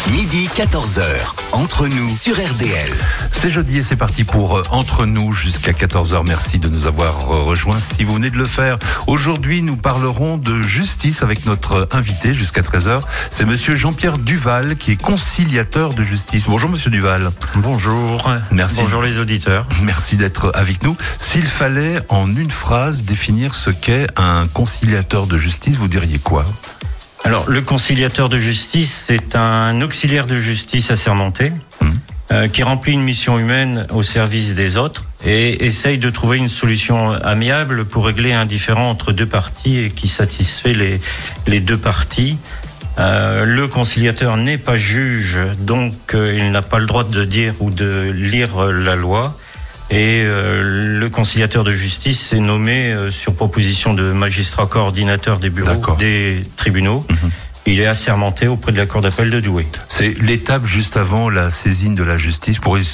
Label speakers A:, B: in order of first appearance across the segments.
A: Midi 14h, entre nous sur RDL.
B: C'est jeudi et c'est parti pour Entre nous jusqu'à 14h. Merci de nous avoir rejoints si vous venez de le faire. Aujourd'hui, nous parlerons de justice avec notre invité jusqu'à 13h. C'est monsieur Jean-Pierre Duval qui est conciliateur de justice. Bonjour monsieur Duval.
C: Bonjour.
B: Merci.
C: Bonjour les auditeurs.
B: Merci d'être avec nous. S'il fallait en une phrase définir ce qu'est un conciliateur de justice, vous diriez quoi ?
C: Alors, le conciliateur de justice, c'est un auxiliaire de justice assermenté qui remplit une mission humaine au service des autres et essaye de trouver une solution amiable pour régler un différend entre deux parties et qui satisfait les deux parties. Le conciliateur n'est pas juge, donc il n'a pas le droit de dire ou de lire la loi. Et le conciliateur de justice est nommé sur proposition de magistrat coordinateur des bureaux des tribunaux. Il est assermenté auprès de la cour d'appel de Douai.
B: C'est l'étape juste avant la saisine de la justice.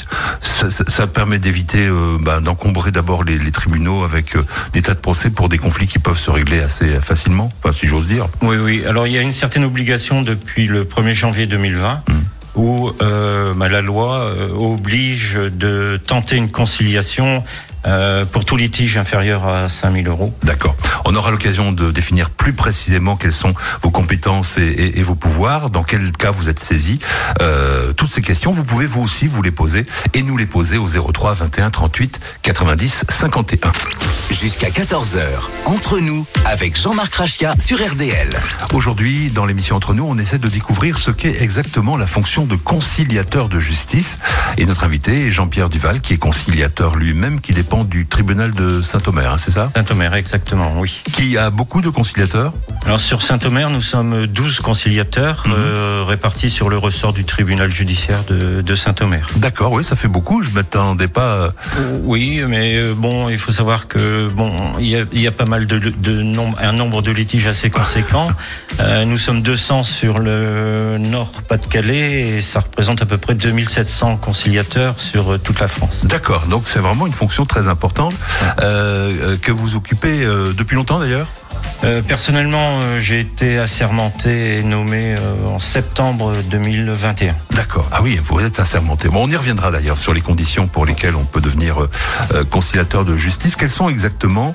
B: Ça permet d'éviter d'encombrer d'abord les tribunaux avec des tas de procès pour des conflits qui peuvent se régler assez facilement, si j'ose dire.
C: Oui. Alors il y a une certaine obligation depuis le 1er janvier 2020. Où la loi oblige de tenter une conciliation pour tout litige inférieur à 5 000 euros.
B: D'accord. On aura l'occasion de définir plus précisément quelles sont vos compétences et vos pouvoirs, dans quel cas vous êtes saisi. Toutes ces questions, vous pouvez vous aussi vous les poser et nous les poser au 03 21 38 90 51.
A: Jusqu'à 14h, Entre nous, avec Jean-Marc Rachia sur RDL.
B: Aujourd'hui, dans l'émission Entre nous, on essaie de découvrir ce qu'est exactement la fonction de conciliateur de justice. Et notre invité est Jean-Pierre Duval, qui est conciliateur lui-même, qui dépend du tribunal de Saint-Omer, c'est ça ?
C: Saint-Omer, exactement, oui.
B: Qui a beaucoup de conciliateurs ?
C: Alors sur Saint-Omer, nous sommes 12 conciliateurs répartis sur le ressort du tribunal judiciaire de Saint-Omer.
B: D'accord, oui, ça fait beaucoup, je ne m'attendais pas...
C: Oui, mais il faut savoir que il y a pas mal un nombre de litiges assez conséquent. Nous sommes 200 sur le Nord-Pas-de-Calais et ça représente à peu près 2700 conciliateurs sur toute la France.
B: D'accord, donc c'est vraiment une fonction très importante que vous occupez depuis longtemps d'ailleurs ?
C: Personnellement, j'ai été assermenté et nommé en septembre 2021.
B: D'accord. Ah oui, vous êtes assermenté. Bon, on y reviendra d'ailleurs sur les conditions pour lesquelles on peut devenir conciliateur de justice. Quels sont exactement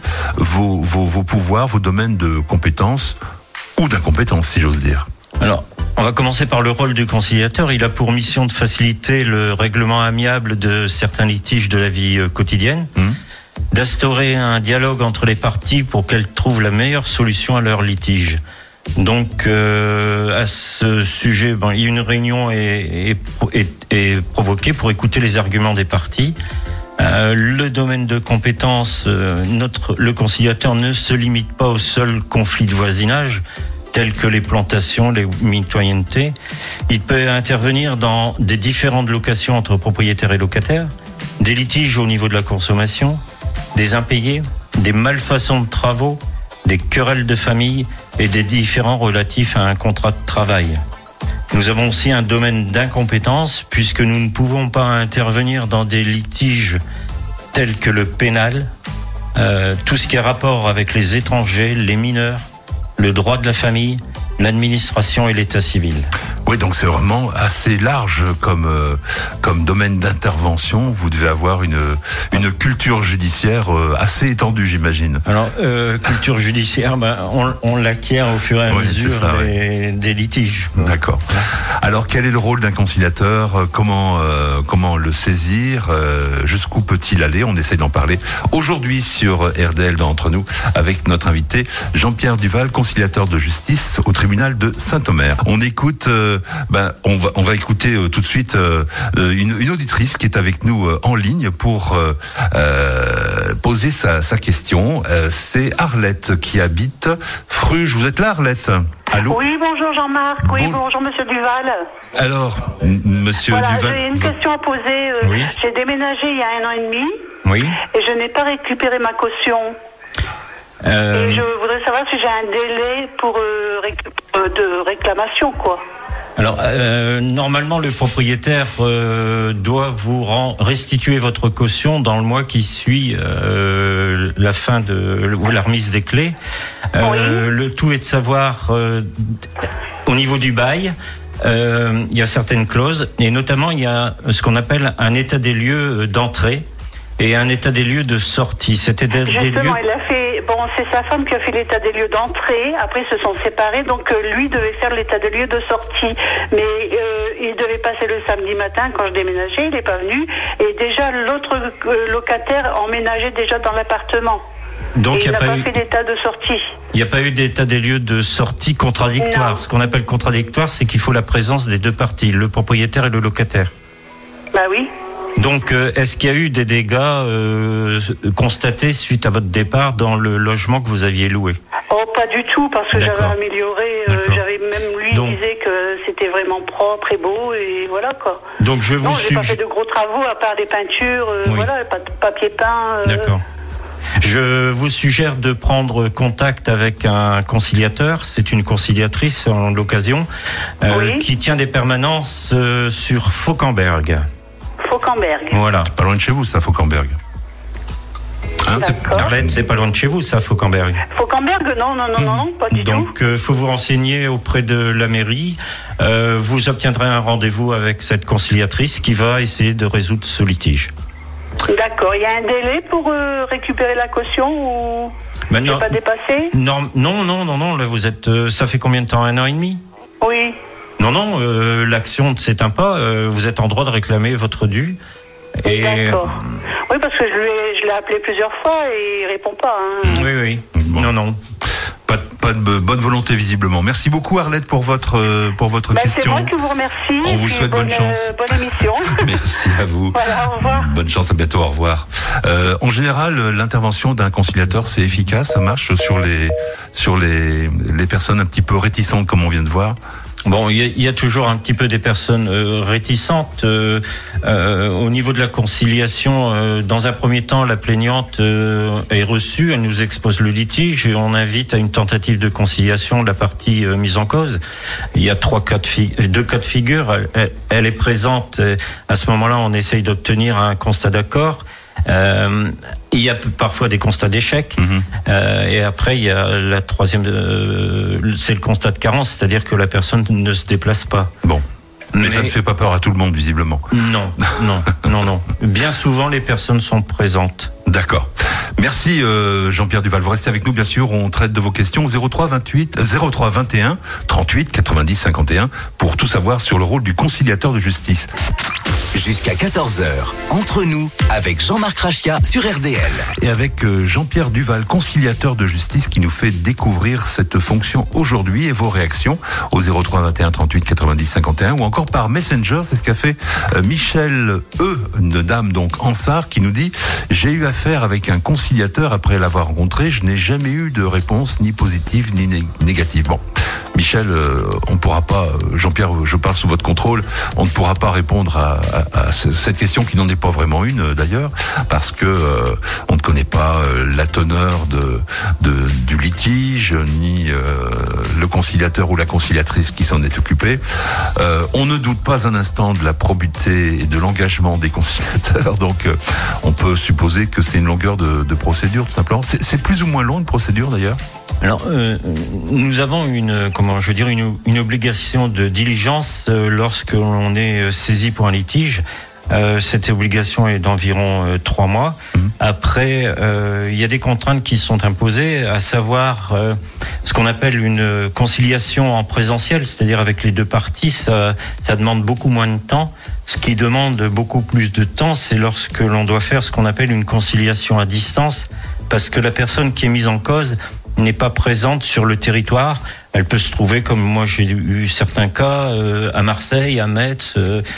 B: vos pouvoirs, vos domaines de compétences ou d'incompétence, si j'ose dire ?
C: Alors, on va commencer par le rôle du conciliateur. Il a pour mission de faciliter le règlement amiable de certains litiges de la vie quotidienne. D'instaurer un dialogue entre les parties pour qu'elles trouvent la meilleure solution à leur litige. Donc, à ce sujet, une réunion est provoquée pour écouter les arguments des parties. Le domaine de compétence, le conciliateur ne se limite pas aux seuls conflits de voisinage, tels que les plantations, les mitoyennetés. Il peut intervenir dans des différentes locations entre propriétaires et locataires, des litiges au niveau de la consommation, des impayés, des malfaçons de travaux, des querelles de famille et des différends relatifs à un contrat de travail. Nous avons aussi un domaine d'incompétence puisque nous ne pouvons pas intervenir dans des litiges tels que le pénal, tout ce qui a rapport avec les étrangers, les mineurs, le droit de la famille, l'administration et l'état civil.
B: Oui, donc c'est vraiment assez large comme domaine d'intervention. Vous devez avoir une culture judiciaire assez étendue, j'imagine.
C: Alors, culture judiciaire, on l'acquiert au fur et à mesure des litiges.
B: D'accord. Alors, quel est le rôle d'un conciliateur ? Comment le saisir ? Jusqu'où peut-il aller ? On essaie d'en parler aujourd'hui sur RDL dans Entre nous avec notre invité Jean-Pierre Duval, conciliateur de justice au tribunal de Saint-Omer. On écoute... on va écouter tout de suite une auditrice qui est avec nous en ligne pour poser sa question. C'est Arlette qui habite Fruges. Vous êtes là, Arlette ? Allô ?
D: Oui, bonjour Jean-Marc. Oui, bonjour Monsieur Duval.
B: Alors, Monsieur Duval...
D: J'ai une question à poser.
B: Oui.
D: J'ai déménagé il y a 1 an et demi.
C: Oui.
D: Et je n'ai pas récupéré ma caution. Et je voudrais savoir si j'ai un délai de réclamation, quoi.
C: Alors, normalement, le propriétaire doit vous restituer votre caution dans le mois qui suit la fin de la remise des clés. Oui. Le tout est de savoir, au niveau du bail, il y a certaines clauses, et notamment il y a ce qu'on appelle un état des lieux d'entrée et un état des lieux de sortie. C'était
D: Justement, il a fait. Bon, c'est sa femme qui a fait l'état des lieux d'entrée. Après, ils se sont séparés, donc lui devait faire l'état des lieux de sortie. Mais il devait passer le samedi matin quand je déménageais. Il n'est pas venu. Et déjà, l'autre locataire emménageait déjà dans l'appartement.
C: Donc,
D: il n'a pas fait d'état de sortie.
C: Il n'y a pas eu d'état des lieux de sortie contradictoire. Non. Ce qu'on appelle contradictoire, c'est qu'il faut la présence des deux parties, le propriétaire et le locataire.
D: Bah oui.
C: Donc, est-ce qu'il y a eu des dégâts constatés suite à votre départ dans le logement que vous aviez loué ?
D: Oh, pas du tout, parce que j'avais amélioré. J'avais même lui disait que c'était vraiment propre et beau, et voilà quoi.
C: Donc, j'ai
D: pas fait de gros travaux à part des peintures, voilà, pas de papier peint.
C: D'accord. Je vous suggère de prendre contact avec un conciliateur, c'est une conciliatrice en l'occasion, qui tient des permanences sur Fauquemberg.
D: Fauquemberg.
C: Voilà.
B: C'est pas loin de chez vous, ça, Fauquemberg.
C: Arlette, c'est pas loin de chez vous, ça, Fauquemberg.
D: Fauquemberg, non, pas du tout.
C: Donc, faut vous renseigner auprès de la mairie. Vous obtiendrez un rendez-vous avec cette conciliatrice qui va essayer de résoudre ce litige.
D: D'accord. Il y a un délai pour récupérer la caution ou c'est pas dépassé ?
C: Non. Là, vous êtes. Ça fait combien de temps ? 1 an et demi ?
D: Oui.
C: Non, l'action ne s'éteint pas. Vous êtes en droit de réclamer votre dû.
D: Et... D'accord. Oui, parce que je l'ai appelé plusieurs fois et il répond pas.
C: Oui. Bon. Non.
B: Pas de bonne volonté visiblement. Merci beaucoup Arlette pour votre question.
D: C'est moi qui vous remercie.
B: On vous souhaite bonne chance.
D: Bonne émission.
B: Merci à vous.
D: Voilà, au revoir.
B: Bonne chance, à bientôt, au revoir. En général, l'intervention d'un conciliateur, c'est efficace, ça marche sur les personnes un petit peu réticentes comme on vient de voir.
C: Bon, il y a toujours un petit peu des personnes réticentes au niveau de la conciliation. Dans un premier temps, la plaignante est reçue, elle nous expose le litige et on invite à une tentative de conciliation de la partie mise en cause. Il y a deux cas de figure. Elle est présente. À ce moment-là, on essaye d'obtenir un constat d'accord. Il y a parfois des constats d'échec, et après il y a la troisième, c'est le constat de carence, c'est-à-dire que la personne ne se déplace pas.
B: Bon. Mais ça ne fait pas peur à tout le monde, visiblement.
C: Non. Bien souvent, les personnes sont présentes.
B: D'accord. Merci Jean-Pierre Duval. Vous restez avec nous, bien sûr. On traite de vos questions 03 21 38 90 51 pour tout savoir sur le rôle du conciliateur de justice.
A: Jusqu'à 14h, entre nous, avec Jean-Marc Rachia sur RDL.
B: Et avec Jean-Pierre Duval, conciliateur de justice, qui nous fait découvrir cette fonction aujourd'hui et vos réactions au 03 21 38 90 51 ou encore par Messenger. C'est ce qu'a fait Michel une dame donc Ansart, qui nous dit: j'ai eu affaire avec un conciliateur après l'avoir rencontré. Je n'ai jamais eu de réponse ni positive ni négative. Bon, Michel, on ne pourra pas, Jean-Pierre, je parle sous votre contrôle, on ne pourra pas répondre à cette question qui n'en est pas vraiment une d'ailleurs, parce que on ne connaît pas la teneur du litige, ni le conciliateur ou la conciliatrice qui s'en est occupé. On ne doute pas un instant de la probité et de l'engagement des conciliateurs, donc on peut supposer que c'est une longueur de procédure tout simplement. C'est plus ou moins long une procédure d'ailleurs?
C: Alors, nous avons une obligation de diligence lorsque l'on est saisi pour un litige. Cette obligation est d'environ 3 mois. Après, il y a des contraintes qui sont imposées, à savoir ce qu'on appelle une conciliation en présentiel, c'est-à-dire avec les deux parties. Ça demande beaucoup moins de temps. Ce qui demande beaucoup plus de temps, c'est lorsque l'on doit faire ce qu'on appelle une conciliation à distance, parce que la personne qui est mise en cause n'est pas présente sur le territoire. Elle peut se trouver, comme moi j'ai eu certains cas, à Marseille, à Metz.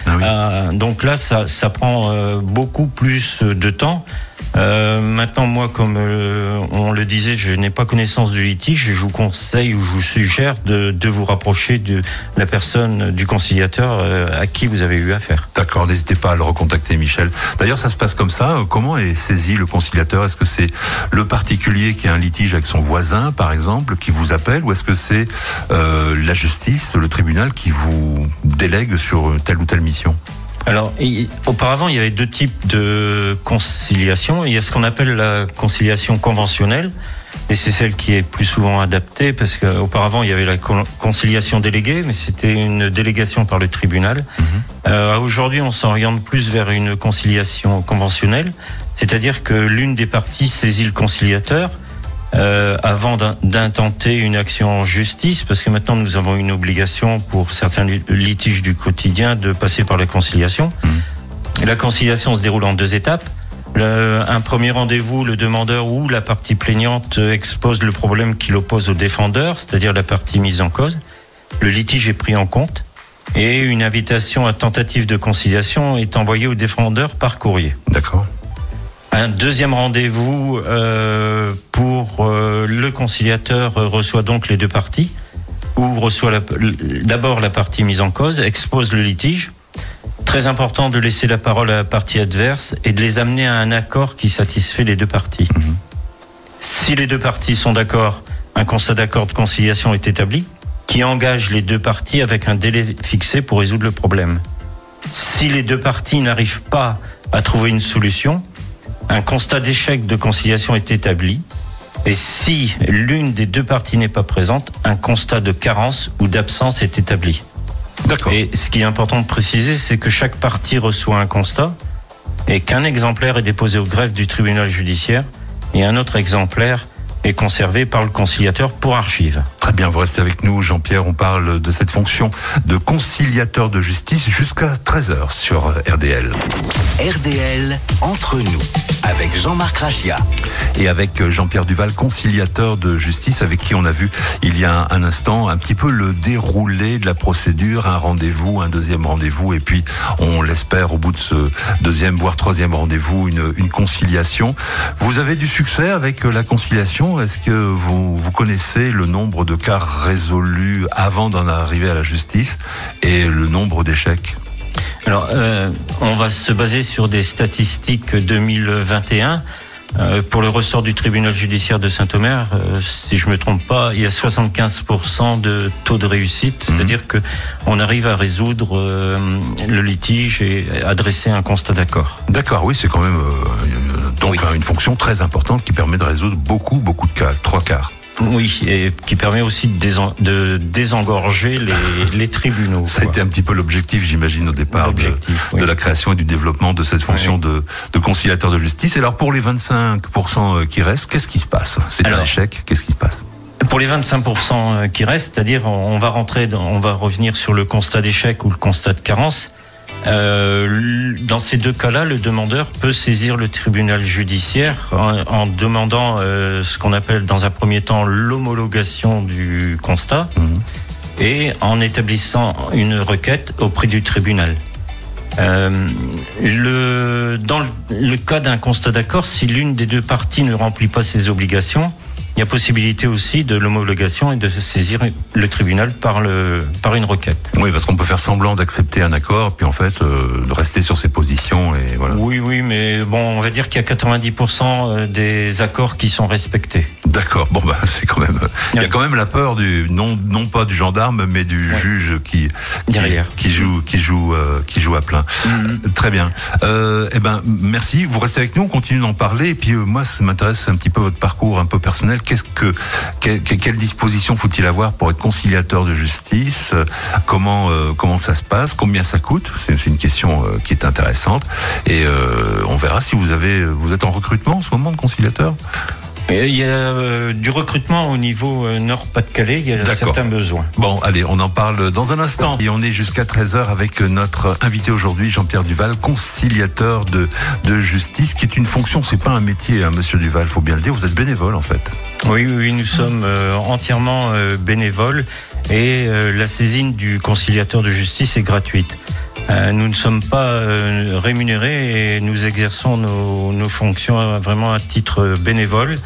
C: Donc là, ça prend beaucoup plus de temps. Maintenant, moi, comme on le disait, je n'ai pas connaissance du litige. Je vous conseille ou je vous suggère de vous rapprocher de la personne, du conciliateur à qui vous avez eu affaire.
B: D'accord, n'hésitez pas à le recontacter, Michel. D'ailleurs, ça se passe comme ça. Comment est saisi le conciliateur? Est-ce que c'est le particulier qui a un litige avec son voisin, par exemple, qui vous appelle, ou est-ce que c'est la justice, le tribunal qui vous délègue sur telle ou telle mission?
C: Alors, auparavant, il y avait deux types de conciliation. Il y a ce qu'on appelle la conciliation conventionnelle, et c'est celle qui est plus souvent adaptée, parce qu'auparavant, il y avait la conciliation déléguée, mais c'était une délégation par le tribunal. Aujourd'hui, on s'oriente plus vers une conciliation conventionnelle, c'est-à-dire que l'une des parties saisit le conciliateur avant d'intenter une action en justice, parce que maintenant nous avons une obligation pour certains litiges du quotidien de passer par la conciliation. La conciliation se déroule en deux étapes. Un premier rendez-vous, le demandeur ou la partie plaignante expose le problème qui l'oppose au défendeur, c'est-à-dire la partie mise en cause. Le litige est pris en compte et une invitation à tentative de conciliation est envoyée au défendeur par courrier.
B: D'accord.
C: Un deuxième rendez-vous pour le conciliateur reçoit donc les deux parties, ou reçoit d'abord la partie mise en cause, expose le litige. Très important de laisser la parole à la partie adverse et de les amener à un accord qui satisfait les deux parties. Si les deux parties sont d'accord, un constat d'accord de conciliation est établi, qui engage les deux parties avec un délai fixé pour résoudre le problème. Si les deux parties n'arrivent pas à trouver une solution, un constat d'échec de conciliation est établi, et si l'une des deux parties n'est pas présente, un constat de carence ou d'absence est établi.
B: D'accord.
C: Et ce qui est important de préciser, c'est que chaque partie reçoit un constat et qu'un exemplaire est déposé au greffe du tribunal judiciaire et un autre exemplaire est conservé par le conciliateur pour archive.
B: Très bien, vous restez avec nous, Jean-Pierre. On parle de cette fonction de conciliateur de justice jusqu'à 13h sur RDL.
A: RDL entre nous, avec Jean-Marc Rachia.
B: Et avec Jean-Pierre Duval, conciliateur de justice, avec qui on a vu il y a un instant un petit peu le déroulé de la procédure, un rendez-vous, un deuxième rendez-vous, et puis on l'espère au bout de ce deuxième voire troisième rendez-vous, une conciliation. Vous avez du succès avec la conciliation? Est-ce que vous connaissez le nombre de cas résolus avant d'en arriver à la justice et le nombre d'échecs?
C: Alors, on va se baser sur des statistiques 2021. Pour le ressort du tribunal judiciaire de Saint-Omer, si je me trompe pas, il y a 75% de taux de réussite, c'est-à-dire que on arrive à résoudre le litige et adresser un constat d'accord.
B: D'accord, oui, c'est quand même une fonction très importante qui permet de résoudre beaucoup de cas, 3/4.
C: Oui, et qui permet aussi de désengorger les tribunaux.
B: Ça a été un petit peu l'objectif, j'imagine, au départ de la création et du développement de cette fonction de conciliateur de justice. Et alors, pour les 25% qui restent, qu'est-ce qui se passe? C'est un échec, qu'est-ce qui se passe?
C: Pour les 25% qui restent, c'est-à-dire on va revenir sur le constat d'échec ou le constat de carence. Dans ces deux cas-là, le demandeur peut saisir le tribunal judiciaire en demandant ce qu'on appelle dans un premier temps l'homologation du constat et en établissant une requête auprès du tribunal. Dans le cas d'un constat d'accord, si l'une des deux parties ne remplit pas ses obligations, il y a possibilité aussi de l'homologation et de saisir le tribunal par une requête.
B: Oui, parce qu'on peut faire semblant d'accepter un accord, puis en fait de rester sur ses positions et voilà.
C: Oui, mais bon, on va dire qu'il y a 90% des accords qui sont respectés.
B: D'accord. Bon, c'est quand même. Il y a quand même la peur non pas du gendarme, mais du juge qui joue à plein. Très bien. Merci. Vous restez avec nous. On continue d'en parler. Et puis moi, ça m'intéresse un petit peu votre parcours un peu personnel. Quelle disposition faut-il avoir pour être conciliateur de justice? Comment ça se passe? Combien ça coûte? C'est une question qui est intéressante. Et on verra si vous êtes en recrutement en ce moment de conciliateur.
C: Il y a du recrutement au niveau Nord-Pas-de-Calais, il y a certains besoins.
B: Bon, allez, on en parle dans un instant. Et on est jusqu'à 13h avec notre invité aujourd'hui, Jean-Pierre Duval, conciliateur de justice, qui est une fonction, c'est pas un métier, hein, monsieur Duval, faut bien le dire, vous êtes bénévole en fait. Oui,
C: nous sommes entièrement bénévoles et la saisine du conciliateur de justice est gratuite. Nous ne sommes pas rémunérés et nous exerçons nos fonctions vraiment à titre bénévole.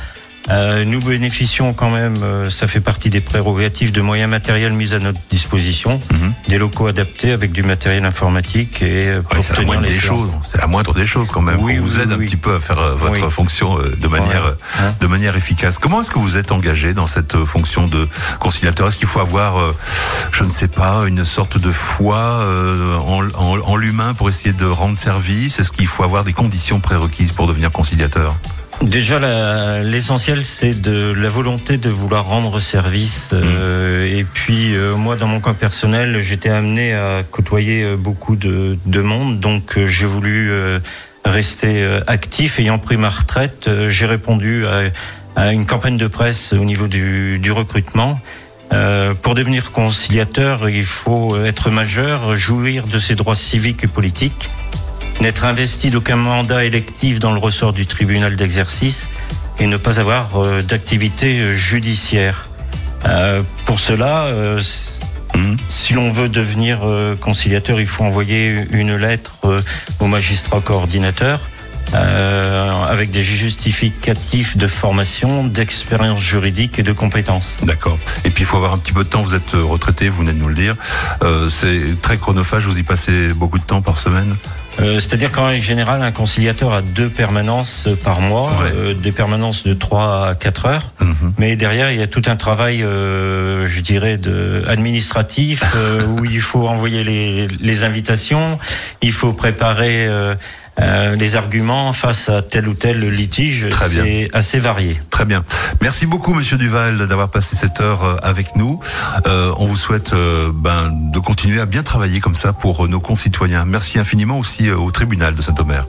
C: Nous bénéficions quand même, ça fait partie des prérogatives, de moyens matériels mis à notre disposition, des locaux adaptés avec du matériel informatique et pour
B: c'est la moindre des choses. C'est la moindre des choses quand même.
C: Oui,
B: on vous aide un petit peu à faire votre fonction de manière efficace. Comment est-ce que vous êtes engagé dans cette fonction de conciliateur? Est-ce qu'il faut avoir, je ne sais pas, une sorte de foi en l'humain pour essayer de rendre service? Est-ce qu'il faut avoir des conditions prérequises pour devenir conciliateur?
C: Déjà, l'essentiel, c'est de la volonté de vouloir rendre service. Et puis, moi, dans mon cas personnel, j'étais amené à côtoyer beaucoup de monde. Donc, j'ai voulu rester actif. Ayant pris ma retraite, j'ai répondu à une campagne de presse au niveau du recrutement. Pour devenir conciliateur, il faut être majeur, jouir de ses droits civiques et politiques, n'être investi d'aucun mandat électif dans le ressort du tribunal d'exercice et ne pas avoir d'activité judiciaire. Pour cela, si l'on veut devenir conciliateur, il faut envoyer une lettre au magistrat coordinateur avec des justificatifs de formation, d'expérience juridique et de compétences.
B: D'accord. Et puis il faut avoir un petit peu de temps, vous êtes retraité, vous venez de nous le dire. C'est très chronophage, vous y passez beaucoup de temps par semaine?
C: C'est-à-dire qu'en général, un conciliateur a 2 permanences par mois, des permanences de 3 à 4 heures. Mais derrière, il y a tout un travail, je dirais, administratif, où il faut envoyer les invitations, il faut préparer les arguments face à tel ou tel litige. C'est assez varié.
B: Très bien. Merci beaucoup, Monsieur Duval, d'avoir passé cette heure avec nous. On vous souhaite de continuer à bien travailler comme ça pour nos concitoyens. Merci infiniment aussi au tribunal de Saint-Omer.